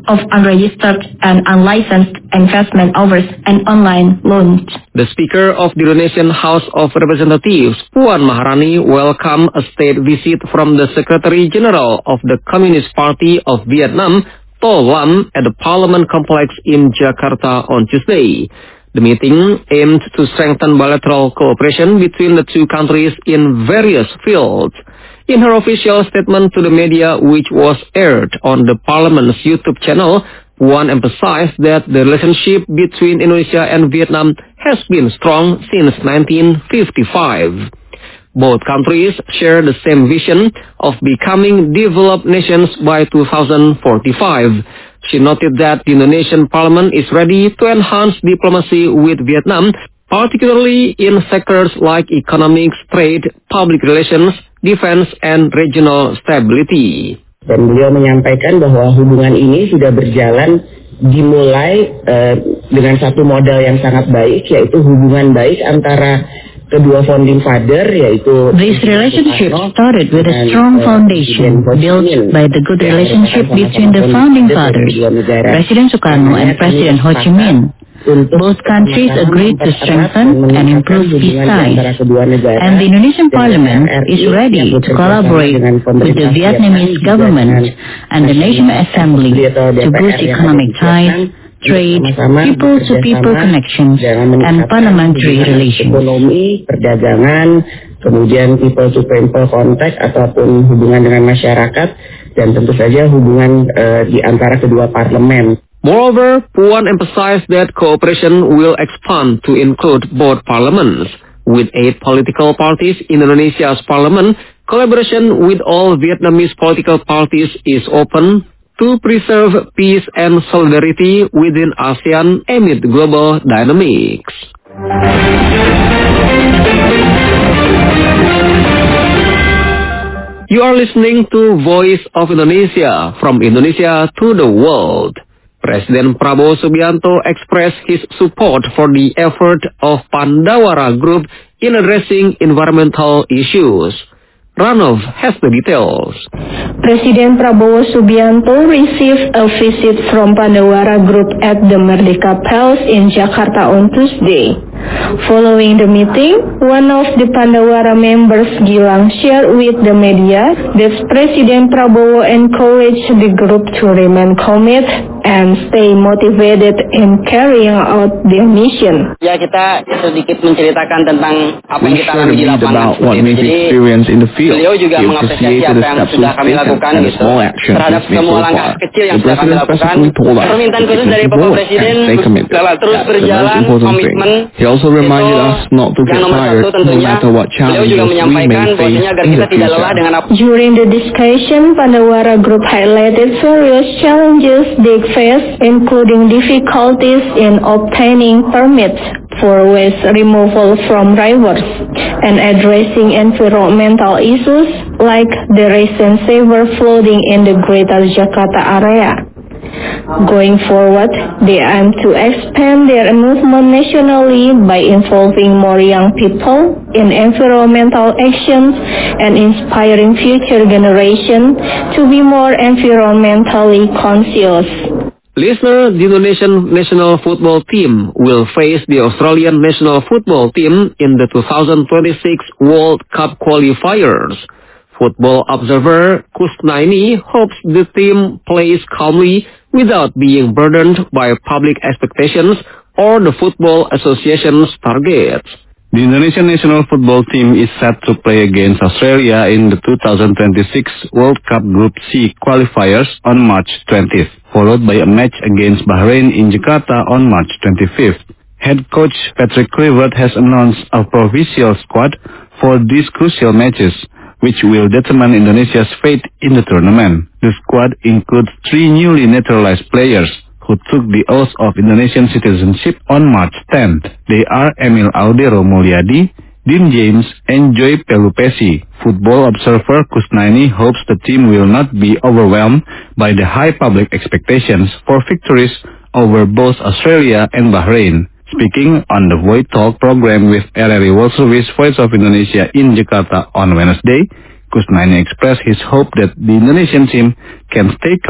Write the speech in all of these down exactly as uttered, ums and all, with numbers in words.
of unregistered and unlicensed investment offers and online loans. The Speaker of the Indonesian House of Representatives, Puan Maharani, welcomed a state visit from the Secretary General of the Communist Party of Vietnam, To Lam, at the Parliament Complex in Jakarta on Tuesday. The meeting aimed to strengthen bilateral cooperation between the two countries in various fields. In her official statement to the media, which was aired on the Parliament's YouTube channel, Puan emphasized that the relationship between Indonesia and Vietnam has been strong since nineteen fifty-five. Both countries share the same vision of becoming developed nations by two thousand forty-five. She noted that the Indonesian Parliament is ready to enhance diplomacy with Vietnam, particularly in sectors like economics, trade, public relations, defense, and regional stability. Dan beliau menyampaikan bahwa hubungan ini sudah berjalan dimulai uh, dengan satu modal yang sangat baik, yaitu hubungan baik antara kedua founding father, yaitu this relationship started with a strong foundation built by the good relationship between the founding fathers, President Sukarno and President Ho Chi Minh. Both countries agreed to strengthen and improve peace ties, and the Indonesian Parliament is ready to collaborate with the Vietnamese government and the National Assembly to boost economic ties, trade, people-to-people connections, and parliamentary relations. Ekonomi, perdagangan, kemudian people-to-people contact ataupun hubungan dengan masyarakat, dan tentu saja hubungan uh, di antara kedua parlemen. Moreover, Puan emphasized that cooperation will expand to include both parliaments. With eight political parties in Indonesia's parliament, collaboration with all Vietnamese political parties is open to preserve peace and solidarity within ASEAN amid global dynamics. You are listening to Voice of Indonesia, from Indonesia to the world. President Prabowo Subianto expressed his support for the effort of Pandawara Group in addressing environmental issues. Ranov has the details. President Prabowo Subianto received a visit from Pandawara Group at the Merdeka Palace in Jakarta on Tuesday. Following the meeting, one of the Pandawara members, Gilang, shared with the media that President Prabowo encouraged the group to remain committed and stay motivated in carrying out their mission. Ya, kita sedikit menceritakan tentang apa yang kita alami di lapangan. Jadi, beliau juga mengapresiasi apa yang sudah kami lakukan gitu, terhadap semua langkah kecil yang sudah kami lakukan. Permintaan khusus dari Bapak Presiden terus berjalan, komitmen. Also reminded us not to get tired, no matter what challenges we may face in the future. During the discussion, Pandawara Group highlighted various challenges they face, including difficulties in obtaining permits for waste removal from rivers and addressing environmental issues like the recent severe flooding in the Greater Jakarta area. Going forward, they aim to expand their movement nationally by involving more young people in environmental actions and inspiring future generations to be more environmentally conscious. Listener, the Indonesian national football team will face the Australian national football team in the two thousand twenty-six World Cup qualifiers. Football observer Kusnaini hopes the team plays calmly without being burdened by public expectations or the Football Association's targets. The Indonesian national football team is set to play against Australia in the two thousand twenty-six World Cup Group C qualifiers on March twentieth, followed by a match against Bahrain in Jakarta on March twenty-fifth. Head coach Patrick Kluivert has announced a provisional squad for these crucial matches, which will determine Indonesia's fate in the tournament. The squad includes three newly naturalized players who took the oath of Indonesian citizenship on March tenth. They are Emil Audero Mulyadi, Dean James, and Joy Pelupesi. Football observer Kusnaini hopes the team will not be overwhelmed by the high public expectations for victories over both Australia and Bahrain. Speaking on the Voice Talk program with R R I World Service Voice of Indonesia in Jakarta on Wednesday, Kusnaini expressed his hope that the Indonesian team can stay calm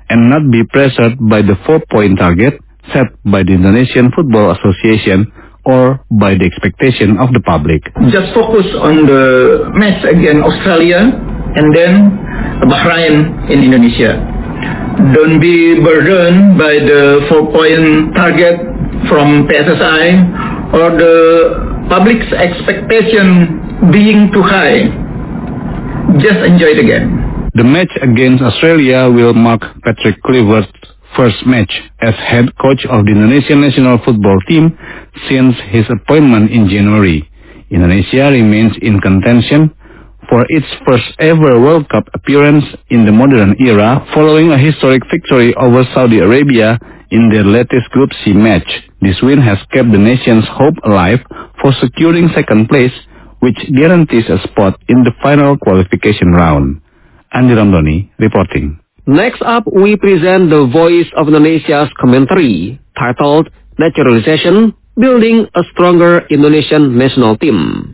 and not be pressured by the four-point target set by the Indonesian Football Association or by the expectation of the public. Just focus on the match against Australia and then Bahrain in Indonesia. Don't be burdened by the four-point target from P S S I or the public's expectation being too high. Just enjoy the game. The match against Australia will mark Patrick Kluivert's first match as head coach of the Indonesian national football team since his appointment in January. Indonesia remains in contention for its first ever World Cup appearance in the modern era following a historic victory over Saudi Arabia in their latest Group C match. This win has kept the nation's hope alive for securing second place, which guarantees a spot in the final qualification round. Andi Ramdhani reporting. Next up, we present the Voice of Indonesia's commentary, titled Naturalization, Building a Stronger Indonesian National Team.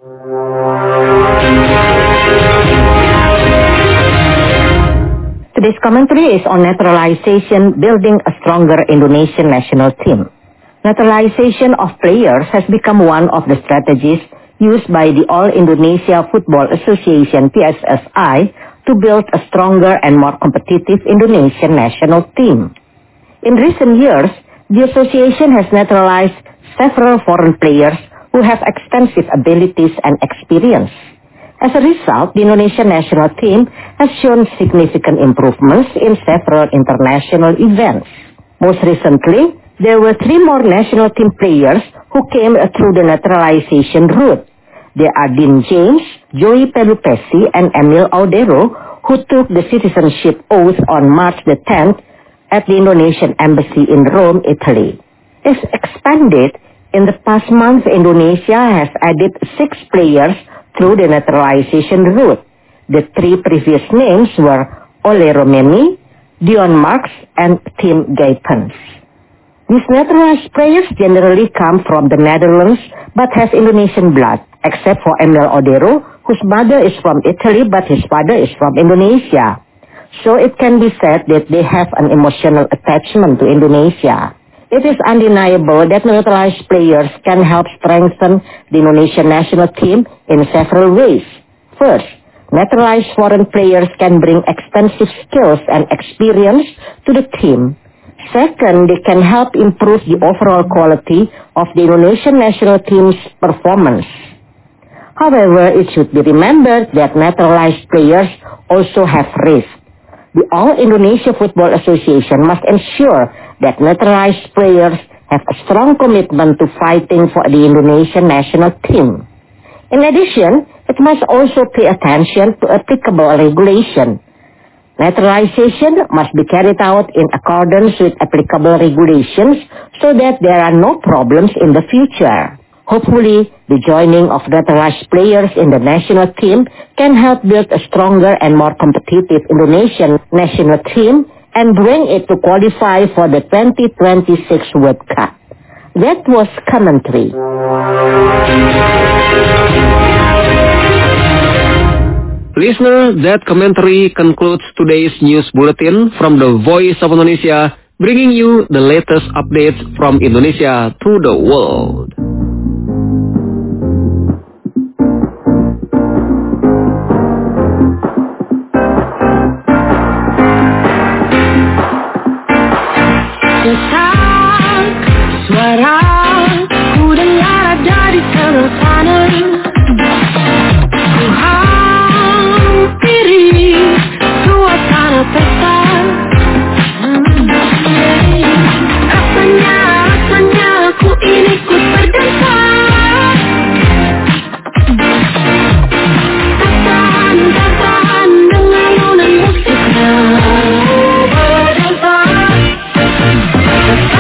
Today's commentary is on naturalization, building a stronger Indonesian national team. Naturalization of players has become one of the strategies used by the All Indonesia Football Association P S S I to build a stronger and more competitive Indonesian national team. In recent years, the association has naturalized several foreign players who have extensive abilities and experience. As a result, the Indonesian national team has shown significant improvements in several international events. Most recently, there were three more national team players who came through the naturalization route. They are Dean James, Joey Pelupessy, and Emil Audero, who took the citizenship oath on March the tenth at the Indonesian Embassy in Rome, Italy. As expanded, in the past month, Indonesia has added six players through the naturalization route. The three previous names were Ole Romemi, Dion Marks, and Tim Gaypens. These naturalized players generally come from the Netherlands but have Indonesian blood, except for Emil Audero, whose mother is from Italy but his father is from Indonesia. So it can be said that they have an emotional attachment to Indonesia. It is undeniable that naturalized players can help strengthen the Indonesian national team in several ways. First, naturalized foreign players can bring extensive skills and experience to the team. Second, they can help improve the overall quality of the Indonesian national team's performance. However, it should be remembered that naturalized players also have risks. The All Indonesia Football Association must ensure that naturalized players have a strong commitment to fighting for the Indonesian national team. In addition, it must also pay attention to applicable regulation. Naturalization must be carried out in accordance with applicable regulations so that there are no problems in the future. Hopefully, the joining of naturalized players in the national team can help build a stronger and more competitive Indonesian national team and bring it to qualify for the twenty twenty-six World Cup. That was commentary. Listener, that commentary concludes today's news bulletin from the Voice of Indonesia, bringing you the latest updates from Indonesia to the world. Suara ku dengar dari sana. Ku hampiri suasana pesta. Rasanya, rasanya ku ini ikut berdansa. Tahan, tahan dengan alunan musiknya. Berdansa.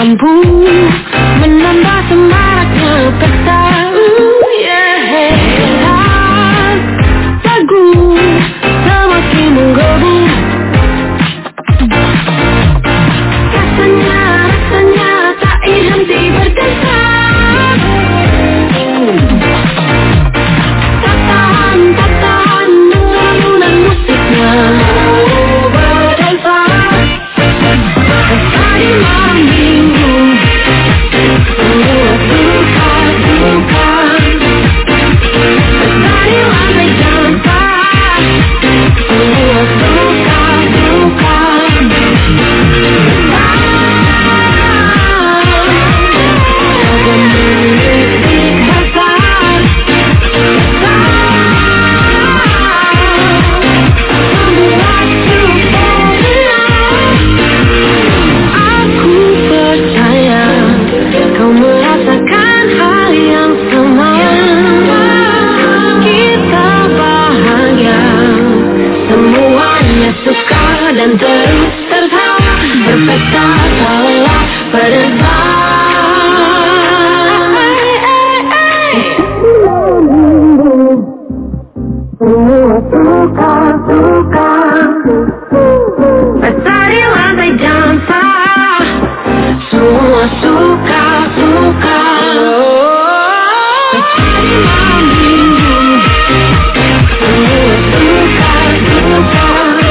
mampu menambah semaraknya pesta. Lagu semakin menggebu. Rasanya, rasanya tak henti berdesak. Tak tahan, tak tahan dengan alunan musiknya. Berdansa di malam minggu. Semua suka-suka. Dari lantai jangka. Semua suka-suka. Dan terus tertawa berpesta seolah berdendam. Semua suka-suka. Pesta di lantai dansa. Semua suka-suka. Pesta di malam minggu. Semua suka-suka.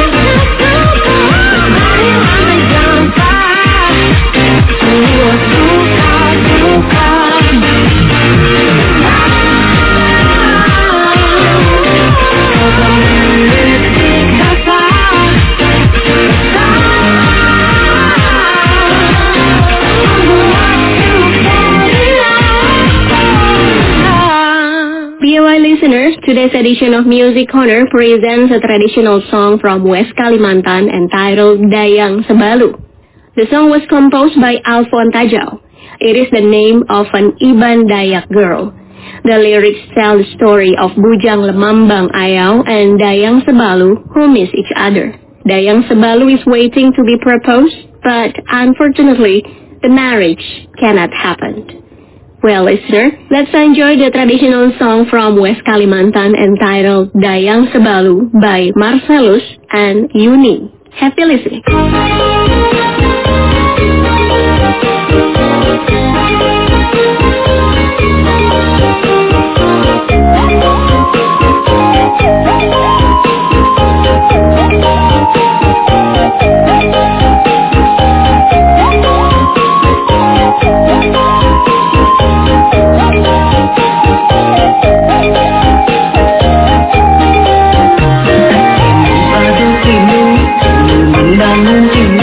Listeners, today's edition of Music Corner presents a traditional song from West Kalimantan entitled Dayang Sebalu. The song was composed by Alfon Tajau. It is the name of an Iban Dayak girl. The lyrics tell the story of Bujang Lemambang Ayau and Dayang Sebalu who miss each other. Dayang Sebalu is waiting to be proposed, but unfortunately, the marriage cannot happen. Well, listener, let's enjoy the traditional song from West Kalimantan entitled Dayang Sebalu by Marcelus and Yuni. Happy listening. Bangun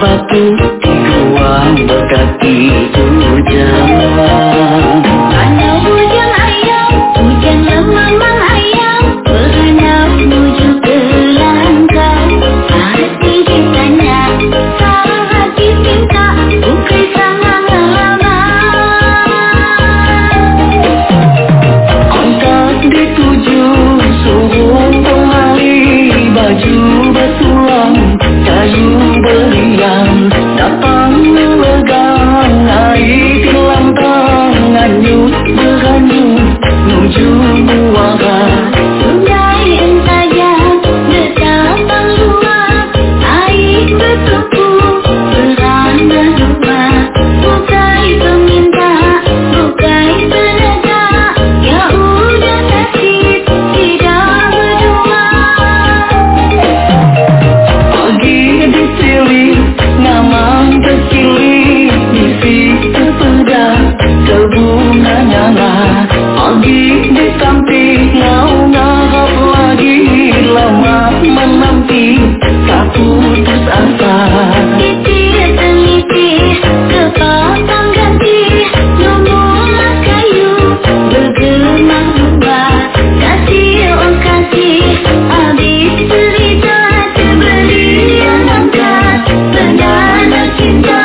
batu di gua berkaki hujan. Mana hujan ayam, hujan memang ayam, berenang menuju ke langkah. Hati ditanya, salah hati minta, bukan sangat lama. Angkat dituju suruh pengali, baju bertulang, kayu beriang, datang melegang, air dalam tangan nyut berhanyut menuju muara. Sungai entajam betapa luas, air bertumpu beranda rumah. Bukai peminta, bukai penegak, ya udah nasib tidak berdua. Pagi disilih, ngamang tersilih, isi sepeda ke bunga nyala. Pagi ditampik, ngau ngarap lagi, lama menanti, tak putus asa. Titik teliti, kepasang ganti, nomor kayu, bergemang rumah. Kasih oh kasih, habis cerita, terbeli yang angkat, bendana cinta.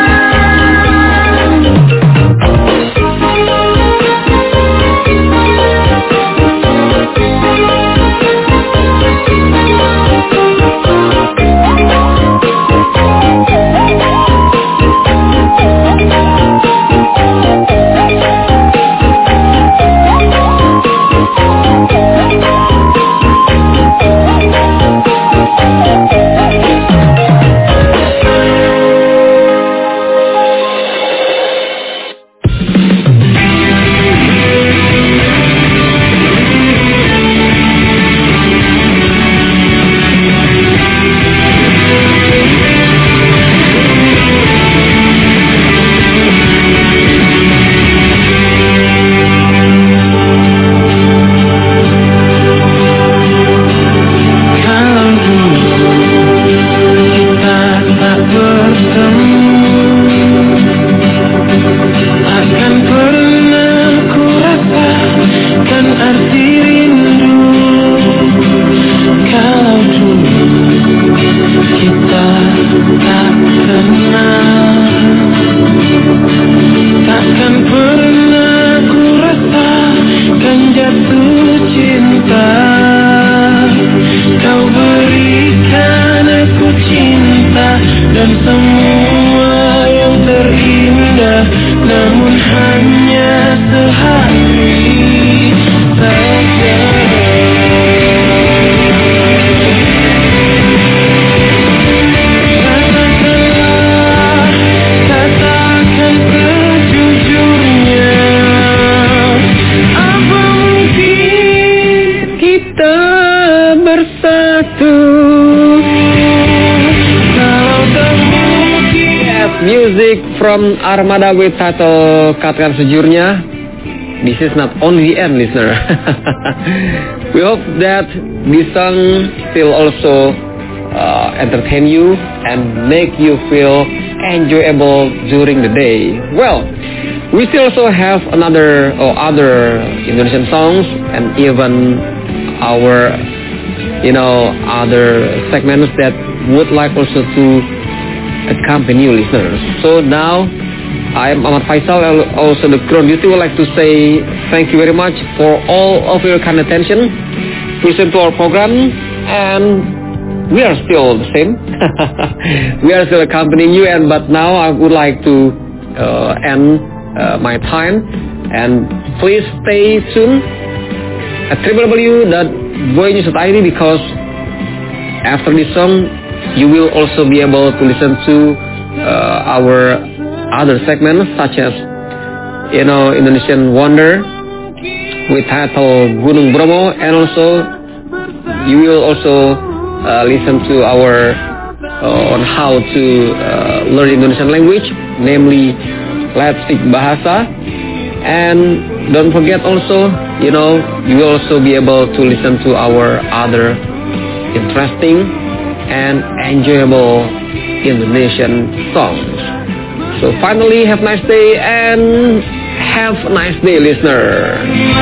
Music from Armada with title Katakan Sejujurnya. This is not only the end, listener. We hope that this song still also uh, entertain you and make you feel enjoyable during the day. Well, we still also have another or other Indonesian songs and even our, you know, other segments that would like also to accompany you, listeners. So now, I am Ahmad Faisal, also the crew on duty, would like to say thank you very much for all of your kind attention. Listen to our program, and we are still the same. We are still accompanying you, and but now I would like to uh, end uh, my time, and please stay tuned at w w w dot voice news dot i d, because after this song, you will also be able to listen to uh, our other segments, such as, you know, Indonesian Wonder with title Gunung Bromo, and also you will also uh, listen to our uh, on how to uh, learn Indonesian language, namely Let's Speak Bahasa. And don't forget also, you know, you will also be able to listen to our other interesting and enjoyable Indonesian songs. So finally, have a nice day and have a nice day, listener.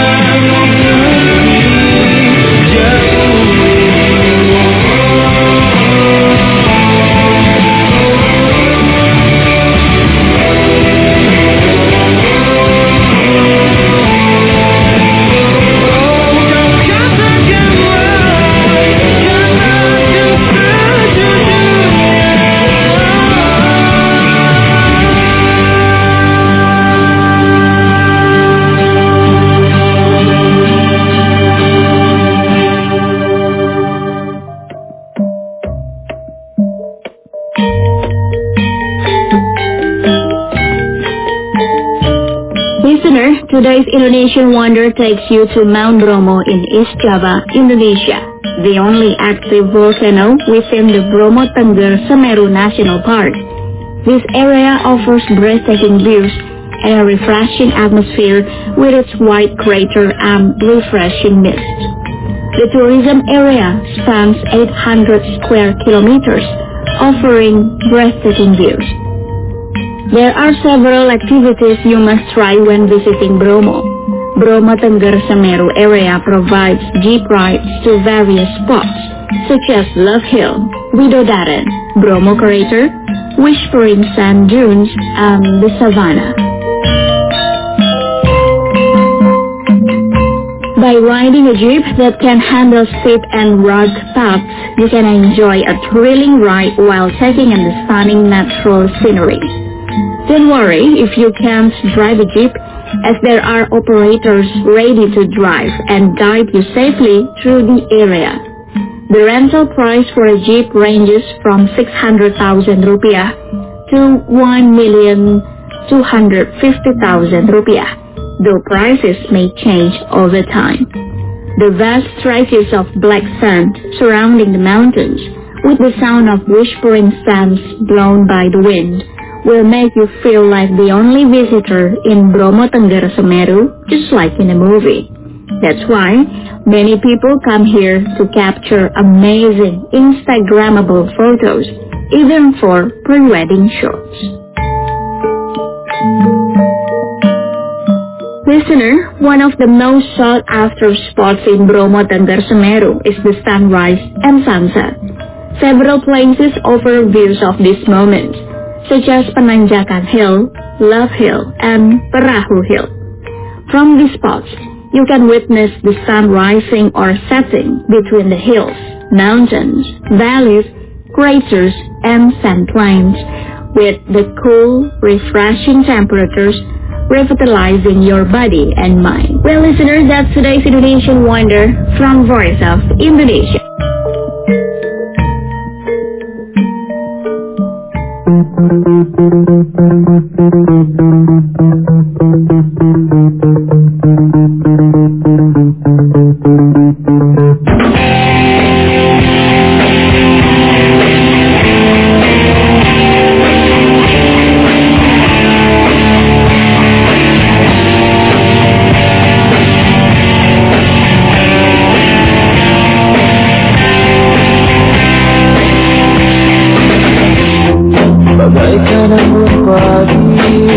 Listener, today's Indonesian Wonder takes you to Mount Bromo in East Java, Indonesia, the only active volcano within the Bromo Tengger Semeru National Park. This area offers breathtaking views and a refreshing atmosphere with its white crater and refreshing mist. The tourism area spans eight hundred square kilometers, offering breathtaking views. There are several activities you must try when visiting Bromo. Bromo Tengger Semeru area provides jeep rides to various spots, such as Love Hill, Widodaren, Bromo Crater, Whispering Sand Dunes, and the Savannah. By riding a jeep that can handle steep and rugged paths, you can enjoy a thrilling ride while taking in the stunning natural scenery. Don't worry if you can't drive a jeep, as there are operators ready to drive and guide you safely through the area. The rental price for a jeep ranges from six hundred thousand rupiah to one million two hundred fifty thousand rupiah, though prices may change over time. The vast stretches of black sand surrounding the mountains, with the sound of whispering sands blown by the wind, will make you feel like the only visitor in Bromo Tengger Semeru, just like in a movie. That's why many people come here to capture amazing Instagrammable photos, even for pre-wedding shots. Listener, one of the most sought-after spots in Bromo Tengger Semeru is the sunrise and sunset. Several places offer views of these moments, such as Penanjakan Hill, Love Hill, and Perahu Hill. From these spots, you can witness the sun rising or setting between the hills, mountains, valleys, craters, and sand plains, with the cool, refreshing temperatures revitalizing your body and mind. Well, listeners, that's today's Indonesian Wonder from Voice of Indonesia. Bagaikan embun pagi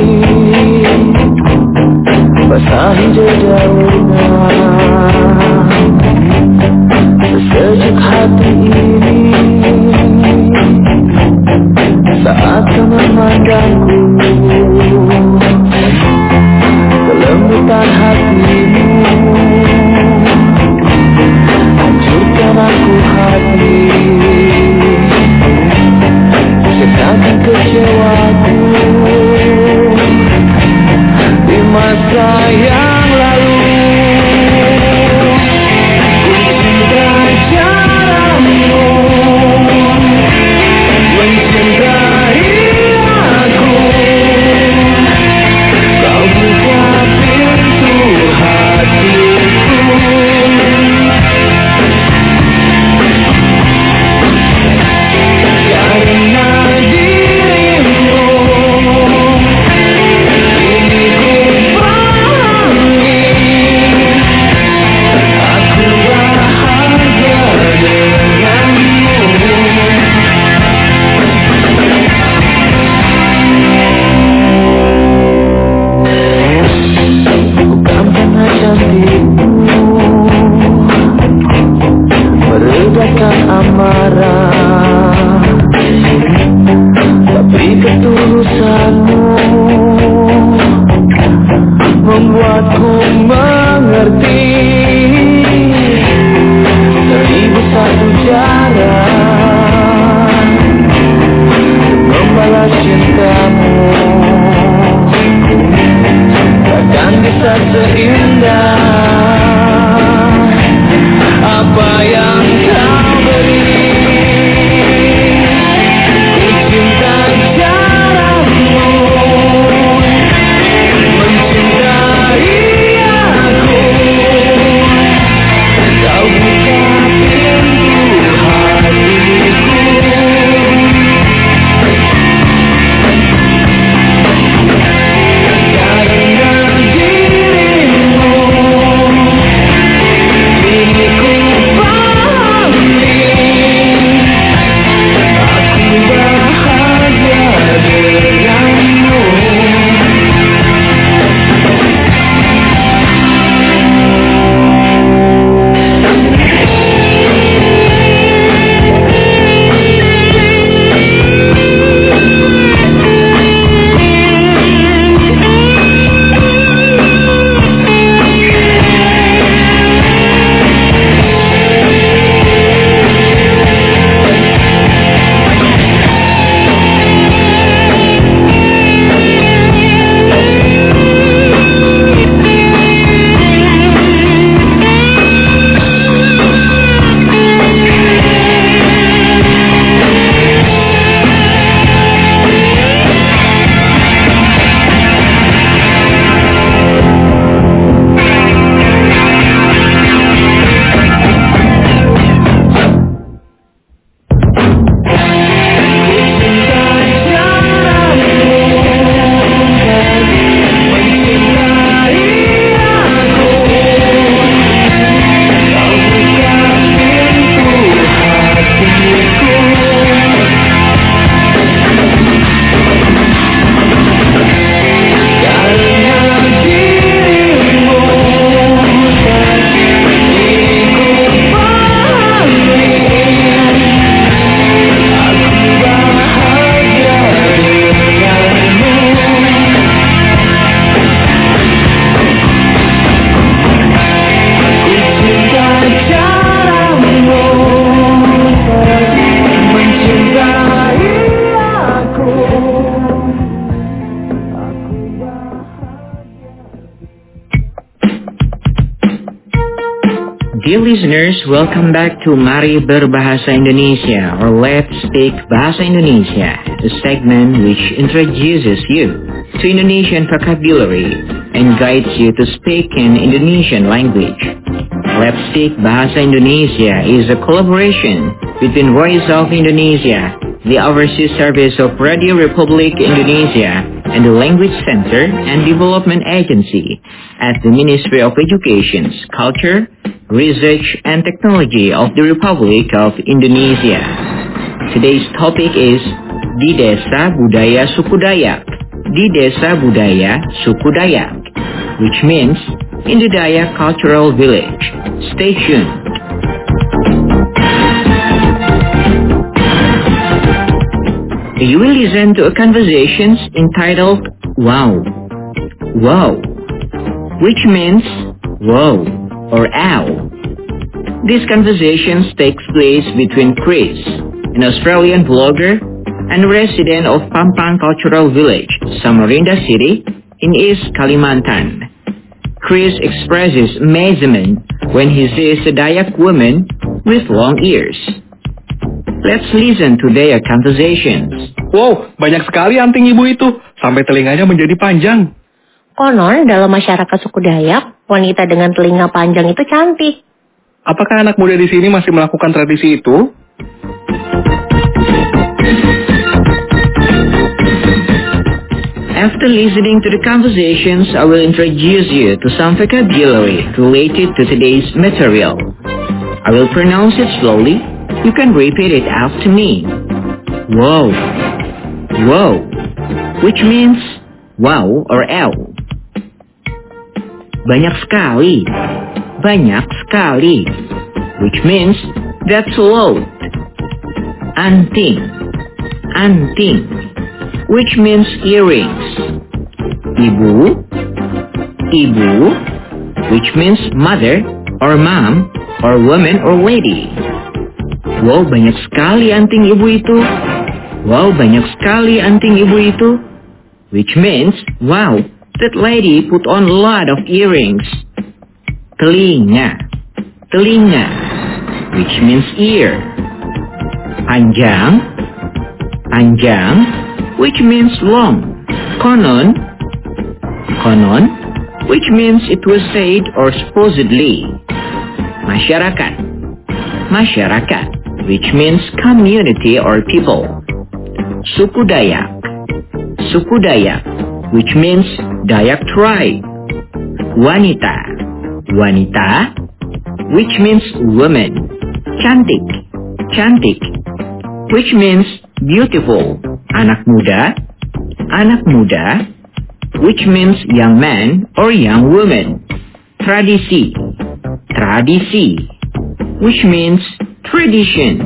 melampiaskan amarah, tapi ketulusanmu membuatku mengerti seribu satu cara membalas cintamu. Takkan bisa seindah apa yang kau beri. Ku cinta caramu mencintai aku. Kau buka pintu hatiku. Dear listeners, welcome back to Mari Berbahasa Indonesia, or Let's Speak Bahasa Indonesia, a segment which introduces you to Indonesian vocabulary and guides you to speak in Indonesian language. Let's Speak Bahasa Indonesia is a collaboration between Voice of Indonesia, the Overseas Service of Radio Republic Indonesia, and the Language Center and Development Agency at the Ministry of Education, Culture, Research and Technology of the Republic of Indonesia. Today's topic is Di Desa Budaya Suku Dayak. Di Desa Budaya Suku Dayak, which means in the Dayak Cultural Village. Stay tuned. You will listen to a conversation entitled Wow. Wow, which means wow or ow. This conversation takes place between Chris, an Australian blogger and resident of Pampang Cultural Village, Samarinda City, in East Kalimantan. Chris expresses amazement when he sees a Dayak woman with long ears. Let's listen to their conversations. Wow, banyak sekali anting ibu itu, sampai telinganya menjadi panjang. Konon dalam masyarakat suku Dayak, wanita dengan telinga panjang itu cantik. Apakah anak muda di sini masih melakukan tradisi itu? After listening to the conversations, I will introduce you to some vocabulary related to today's material. I will pronounce it slowly. You can repeat it after me. Wow. Wow, which means wow or ow. Banyak sekali. Banyak sekali, which means That's load. Anting. Anting. Which means earrings. Ibu. Ibu. Which means mother or mom or woman or lady. Wow, banyak sekali anting ibu itu. Wow, banyak sekali anting ibu itu. Which means, wow, that lady put on a lot of earrings. Telinga. Telinga. Which means ear. Panjang. Panjang. Which means long. Konon. Konon. Which means it was said or supposedly. Masyarakat. Masyarakat. Which means community or people. Suku Dayak. Suku Dayak. Which means Dayak tribe. Wanita. Wanita. Which means woman. Cantik. Cantik. Which means beautiful. Anak muda. Anak muda. Which means young man or young woman. Tradisi. Tradisi. Which means tradition.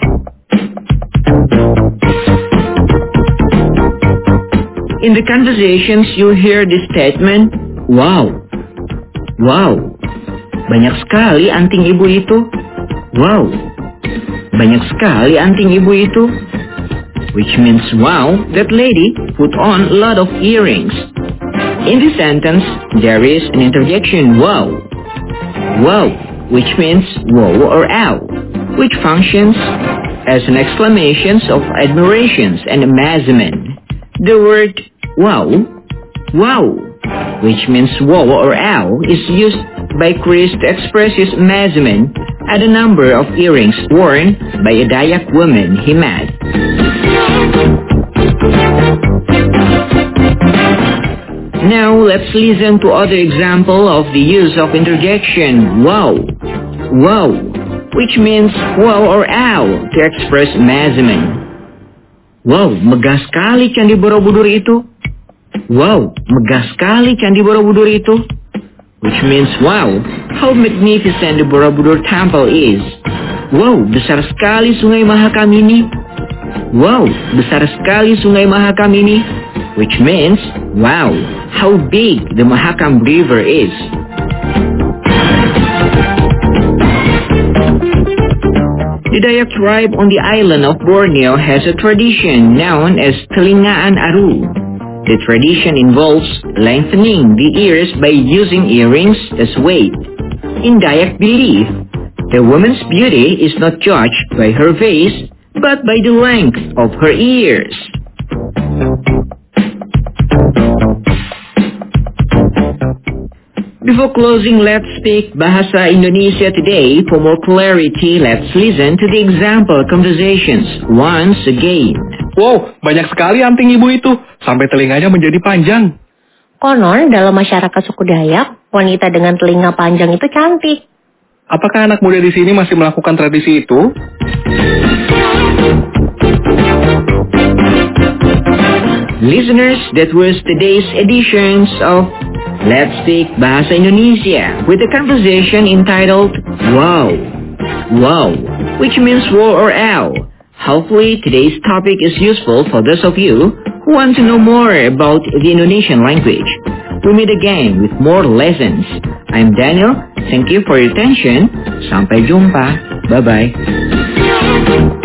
In the conversations you hear this statement, wow. Wow. Banyak sekali anting ibu itu. Wow. Banyak sekali anting ibu itu. Which means, wow, that lady put on a lot of earrings. In this sentence, there is an interjection, wow. Wow, which means wow or ow, which functions as an exclamation of admiration and amazement. The word wow, wow, which means wow or ow, is used by Chris to express his amazement at the number of earrings worn by a Dayak woman he met. Now let's listen to other example of the use of interjection wow, wow, which means wow or ow to express amazement. Wow, megah sekali Candi Borobudur itu. Wow, megah sekali Candi Borobudur itu. Which means, wow, how magnificent the Borobudur Temple is. Wow, besar sekali Sungai Mahakam ini. Wow, besar sekali Sungai Mahakam ini. Which means, wow, how big the Mahakam River is. The Dayak tribe on the island of Borneo has a tradition known as Telingaan Aru. The tradition involves lengthening the ears by using earrings as weight. In Dayak belief, the woman's beauty is not judged by her face, but by the length of her ears. Before closing Let's Speak Bahasa Indonesia today, for more clarity, let's listen to the example conversations once again. Wow, banyak sekali anting ibu itu, sampai telinganya menjadi panjang. Konon, dalam masyarakat suku Dayak, wanita dengan telinga panjang itu cantik. Apakah anak muda di sini masih melakukan tradisi itu? Listeners, that was today's editions of Let's Speak Bahasa Indonesia with a conversation entitled Wow, Wow, which means wow or ow. Hopefully today's topic is useful for those of you who want to know more about the Indonesian language. We meet again with more lessons. I'm Daniel. Thank you for your attention. Sampai jumpa. Bye-bye.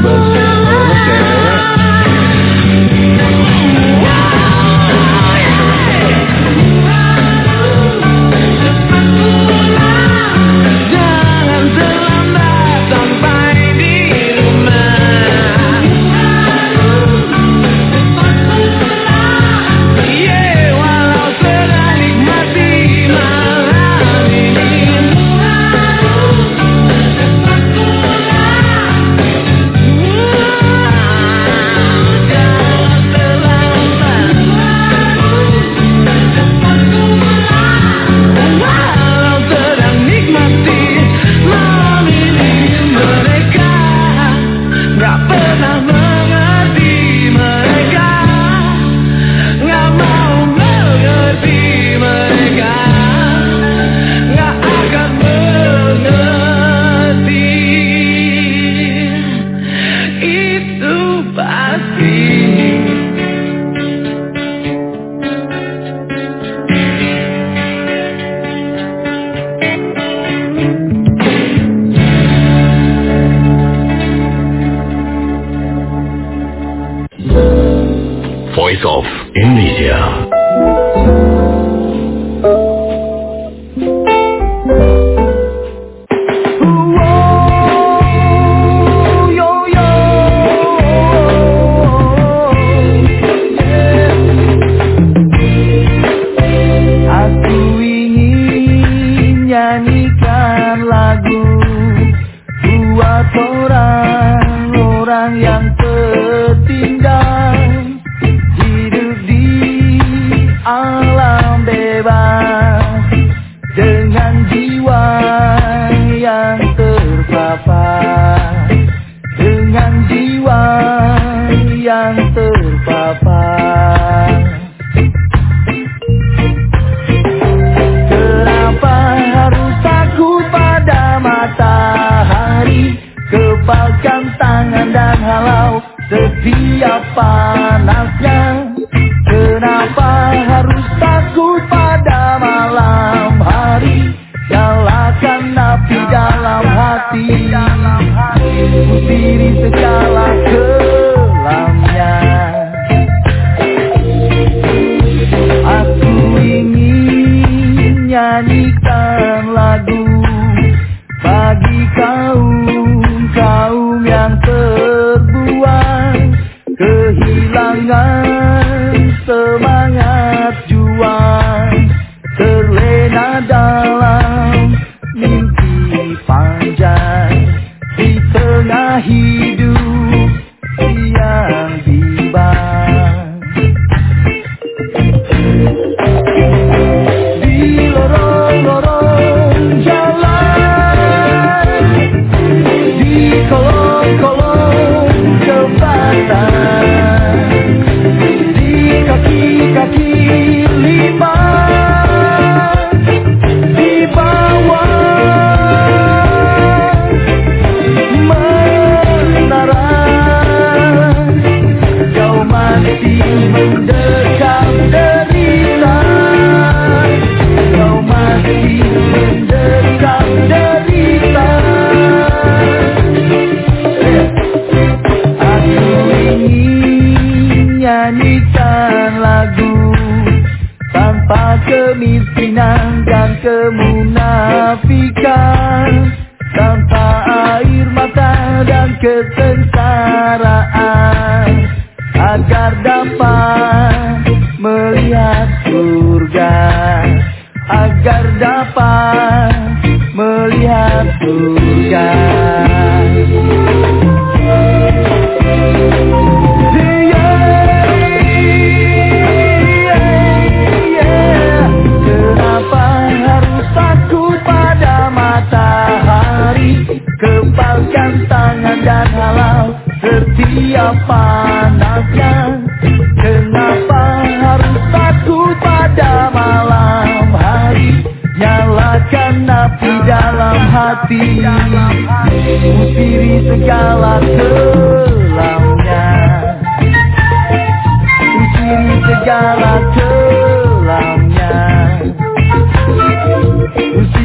Voice of Indonesia.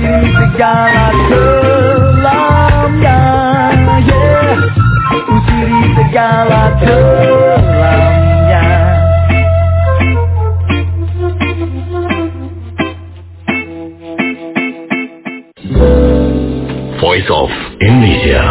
Usiri segala kelamnya. Voice of Indonesia.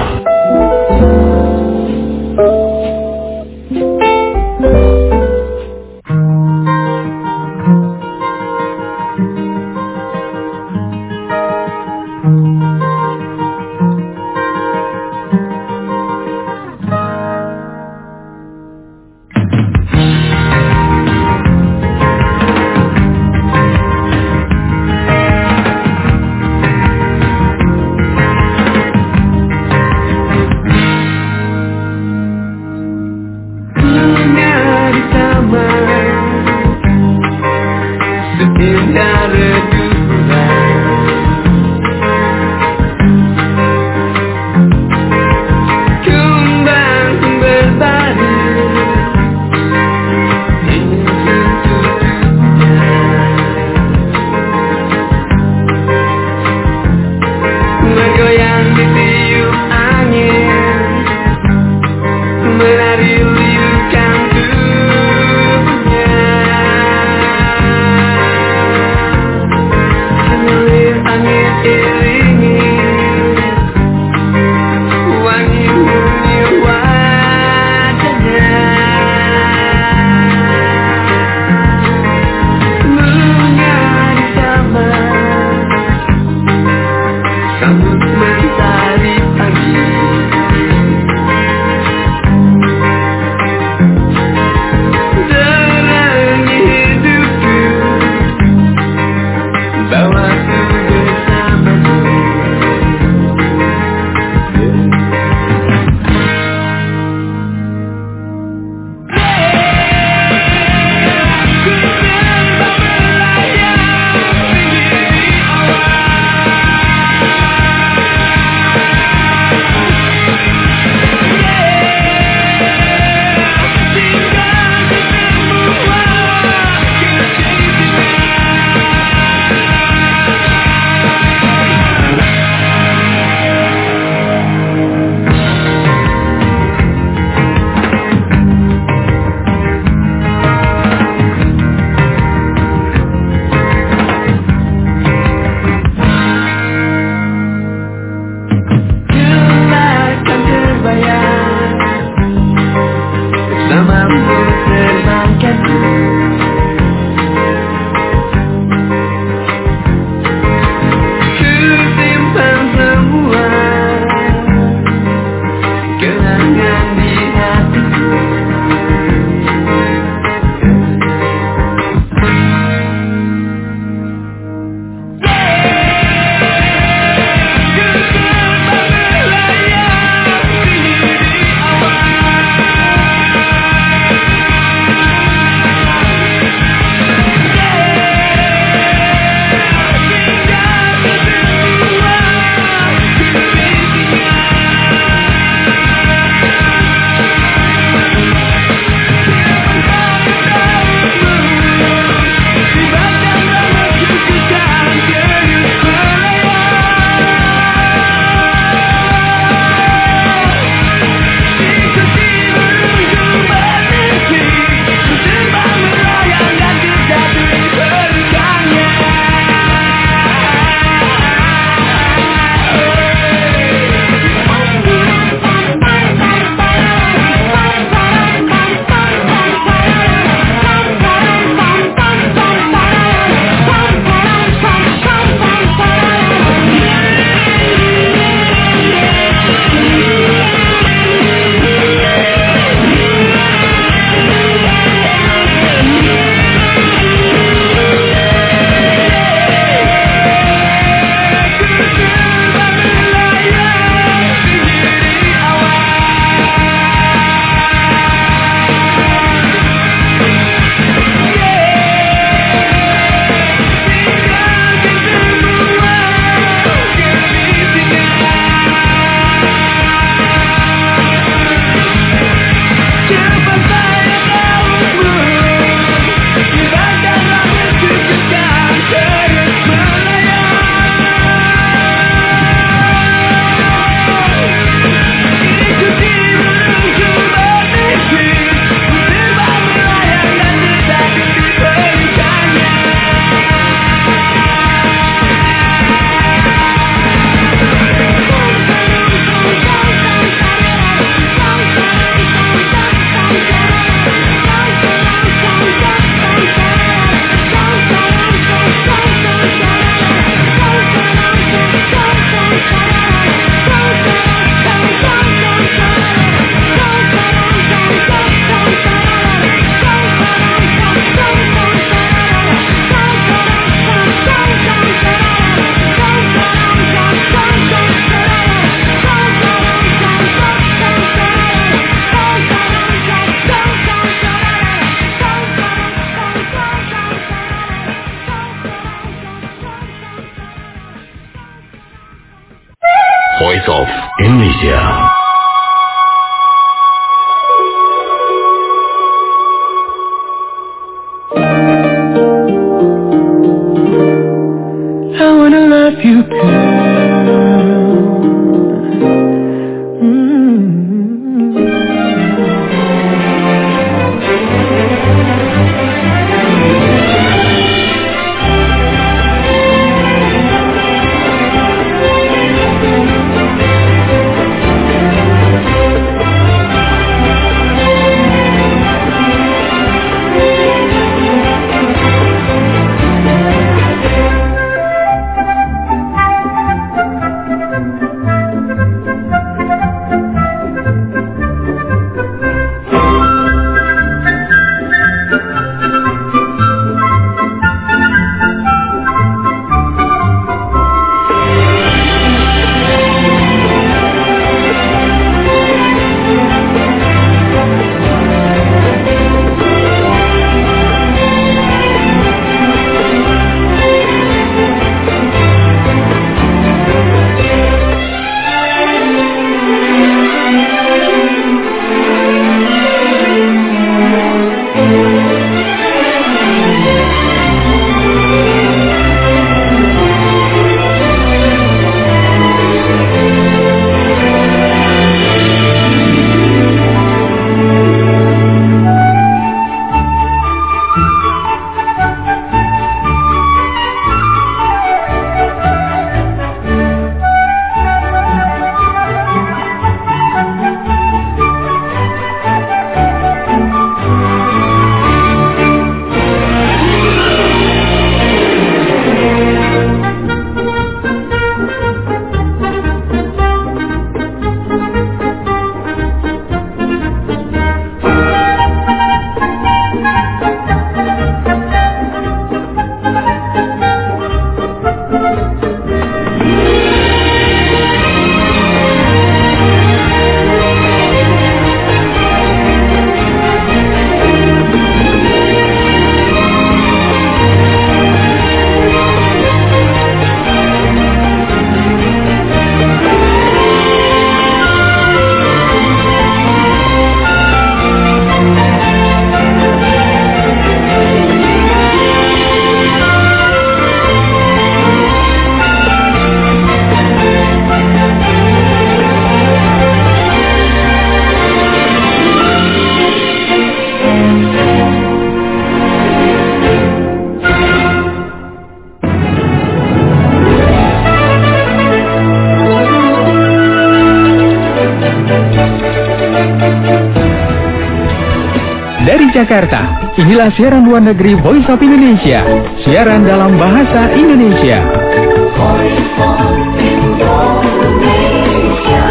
Dari Jakarta, inilah siaran luar negeri Voice of Indonesia, siaran dalam bahasa Indonesia. Voice of Indonesia.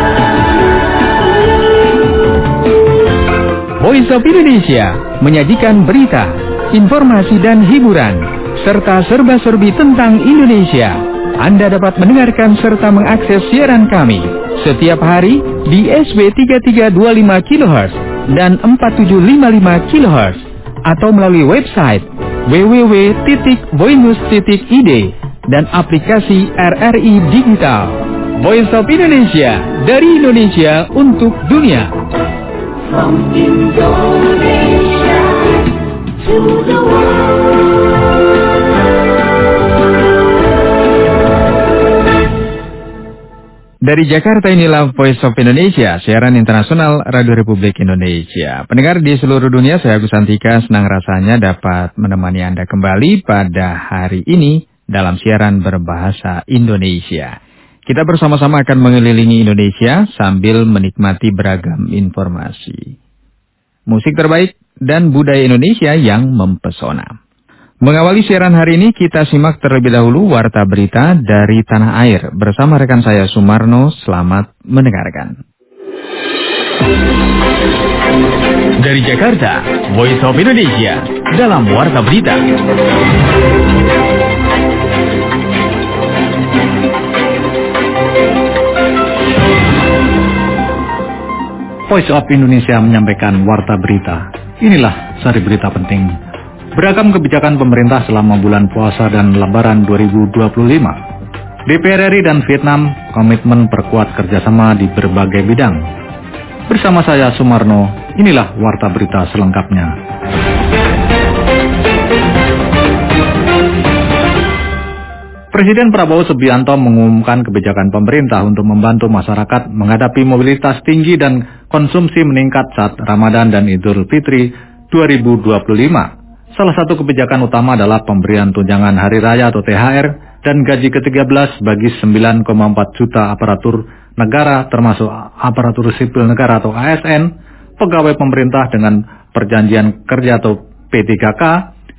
Voice of Indonesia menyajikan berita, informasi dan hiburan, serta serba-serbi tentang Indonesia. Anda dapat mendengarkan serta mengakses siaran kami setiap hari di S W tiga tiga dua lima kilohertz dan empat tujuh lima lima kilohertz atau melalui website w w w titik voinews titik i d dan aplikasi R R I Digital. Voice of Indonesia, dari Indonesia untuk dunia. From Indonesia to the world. Dari Jakarta, inilah Voice of Indonesia, siaran internasional Radio Republik Indonesia. Pendengar di seluruh dunia, saya Agus Santika senang rasanya dapat menemani Anda kembali pada hari ini dalam siaran berbahasa Indonesia. Kita bersama-sama akan mengelilingi Indonesia sambil menikmati beragam informasi, musik terbaik, dan budaya Indonesia yang mempesona. Mengawali siaran hari ini, kita simak terlebih dahulu warta berita dari tanah air bersama rekan saya Sumarno. Selamat mendengarkan. Dari Jakarta, Voice of Indonesia dalam warta berita. Voice of Indonesia menyampaikan warta berita. Inilah sari berita penting. Beragam kebijakan pemerintah selama bulan puasa dan lebaran dua ribu dua puluh lima. D P R R I dan Vietnam komitmen perkuat kerjasama di berbagai bidang. Bersama saya Sumarno, inilah warta berita selengkapnya. Presiden Prabowo Subianto mengumumkan kebijakan pemerintah untuk membantu masyarakat menghadapi mobilitas tinggi dan konsumsi meningkat saat Ramadan dan Idul Fitri dua ribu dua puluh lima. Salah satu kebijakan utama adalah pemberian tunjangan hari raya atau T H R dan gaji ke tiga belas bagi sembilan koma empat juta aparatur negara termasuk aparatur sipil negara atau A S N, pegawai pemerintah dengan perjanjian kerja atau P tiga K,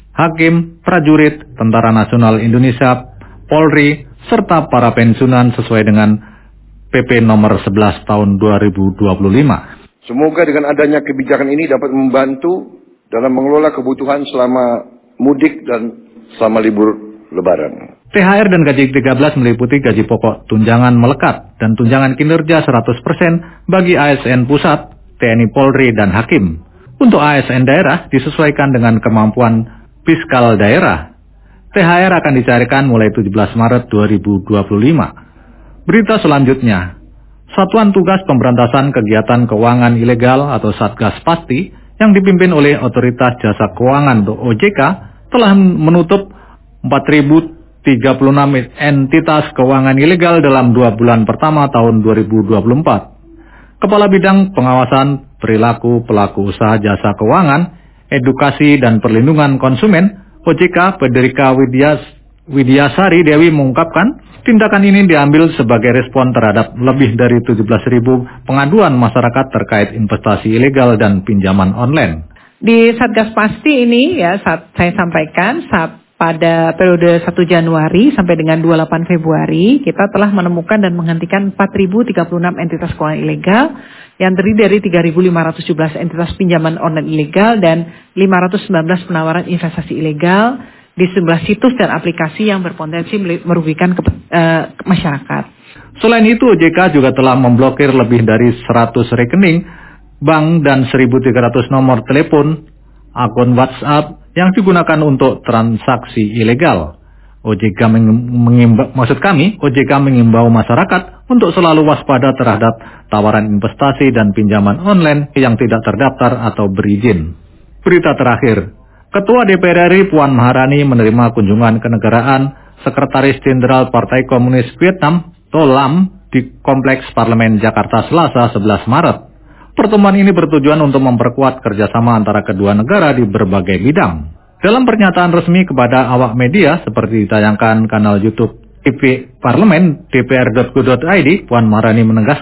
hakim, prajurit, Tentara Nasional Indonesia, Polri, serta para pensiunan sesuai dengan P P nomor sebelas tahun dua ribu dua puluh lima. Semoga dengan adanya kebijakan ini dapat membantu dalam mengelola kebutuhan selama mudik dan selama libur lebaran. T H R dan gaji tiga belas meliputi gaji pokok, tunjangan melekat, dan tunjangan kinerja seratus persen bagi A S N pusat, T N I Polri, dan hakim. Untuk A S N daerah disesuaikan dengan kemampuan fiskal daerah. T H R akan dicairkan mulai tujuh belas Maret dua ribu dua puluh lima. Berita selanjutnya, Satuan Tugas Pemberantasan Kegiatan Keuangan Ilegal atau Satgas Pasti yang dipimpin oleh Otoritas Jasa Keuangan atau O J K telah menutup empat ribu tiga puluh enam entitas keuangan ilegal dalam dua bulan pertama tahun dua ribu dua puluh empat. Kepala Bidang Pengawasan Perilaku Pelaku Usaha Jasa Keuangan, Edukasi dan Perlindungan Konsumen O J K Federica Widyas, Widyasari Dewi mengungkapkan, tindakan ini diambil sebagai respon terhadap lebih dari tujuh belas ribu pengaduan masyarakat terkait investasi ilegal dan pinjaman online. Di Satgas Pasti ini ya saat saya sampaikan saat pada periode satu Januari sampai dengan dua puluh delapan Februari kita telah menemukan dan menghentikan empat ribu tiga puluh enam entitas keuangan ilegal yang terdiri dari tiga ribu lima ratus tujuh belas entitas pinjaman online ilegal dan lima ratus sembilan belas penawaran investasi ilegal di sebelah situs dan aplikasi yang berpotensi merugikan ke, uh, ke masyarakat. Selain itu, O J K juga telah memblokir lebih dari seratus rekening bank dan seribu tiga ratus nomor telepon, akun WhatsApp yang digunakan untuk transaksi ilegal. O J K mengimbau, maksud kami, O J K mengimbau masyarakat untuk selalu waspada terhadap tawaran investasi dan pinjaman online yang tidak terdaftar atau berizin. Berita terakhir. Ketua D P R R I Puan Maharani menerima kunjungan kenegaraan Sekretaris Jenderal Partai Komunis Vietnam, To Lam, di Kompleks Parlemen Jakarta Selasa sebelas Maret. Pertemuan ini bertujuan untuk memperkuat kerjasama antara kedua negara di berbagai bidang. Dalam pernyataan resmi kepada awak media seperti ditayangkan kanal YouTube T V Parlemen D P R dot go dot I D, Puan Maharani menegaskan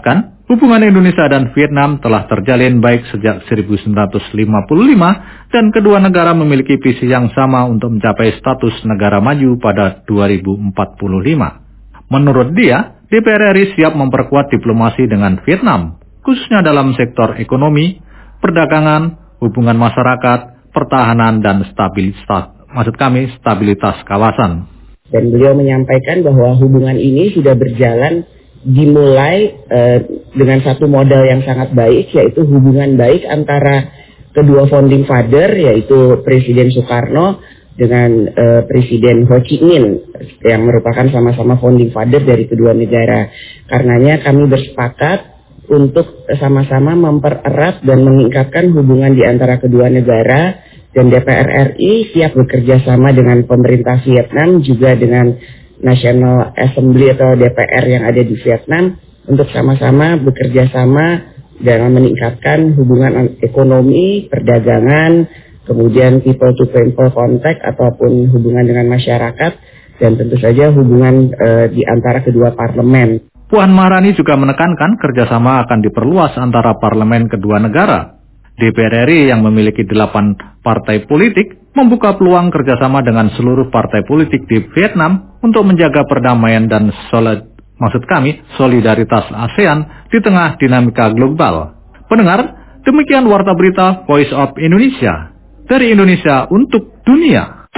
Hubungan Indonesia dan Vietnam telah terjalin baik sejak seribu sembilan ratus lima puluh lima dan kedua negara memiliki visi yang sama untuk mencapai status negara maju pada dua ribu empat puluh lima. Menurut dia, D P R R I siap memperkuat diplomasi dengan Vietnam, khususnya dalam sektor ekonomi, perdagangan, hubungan masyarakat, pertahanan, dan stabilitas, maksud kami stabilitas kawasan. Dan beliau menyampaikan bahwa hubungan ini sudah berjalan dimulai uh, dengan satu modal yang sangat baik, yaitu hubungan baik antara kedua founding father, yaitu Presiden Soekarno dengan uh, Presiden Ho Chi Minh, yang merupakan sama-sama founding father dari kedua negara. Karenanya kami bersepakat untuk sama-sama mempererat dan meningkatkan hubungan di antara kedua negara, dan D P R R I siap bekerja sama dengan pemerintah Vietnam, juga dengan National Assembly atau D P R yang ada di Vietnam, untuk sama-sama bekerja sama dalam meningkatkan hubungan ekonomi, perdagangan, kemudian people to people contact ataupun hubungan dengan masyarakat, dan tentu saja hubungan e, di antara kedua parlemen. Puan Maharani juga menekankan kerjasama akan diperluas antara parlemen kedua negara. D P R R I yang memiliki delapan partai politik membuka peluang kerjasama dengan seluruh partai politik di Vietnam untuk menjaga perdamaian dan solid, maksud kami solidaritas ASEAN di tengah dinamika global. Pendengar, demikian Warta Berita Voice of Indonesia dari Indonesia untuk dunia.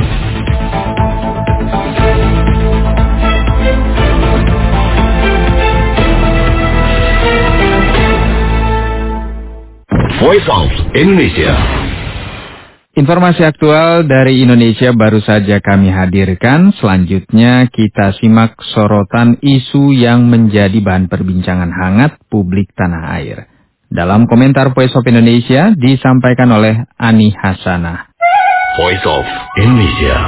Voice of Indonesia. Informasi aktual dari Indonesia baru saja kami hadirkan. Selanjutnya kita simak sorotan isu yang menjadi bahan perbincangan hangat publik tanah air. Dalam komentar Voice of Indonesia disampaikan oleh Ani Hasanah. Voice of Indonesia.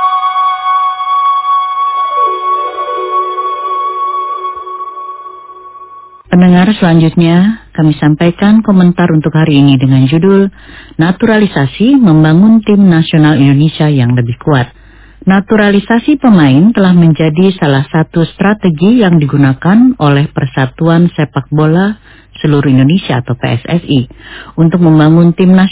Pendengar, selanjutnya kami sampaikan komentar untuk hari ini dengan judul Naturalisasi Membangun Tim Nasional Indonesia yang Lebih Kuat. Naturalisasi pemain telah menjadi salah satu strategi yang digunakan oleh Persatuan Sepak Bola Seluruh Indonesia atau P S S I untuk membangun tim nasional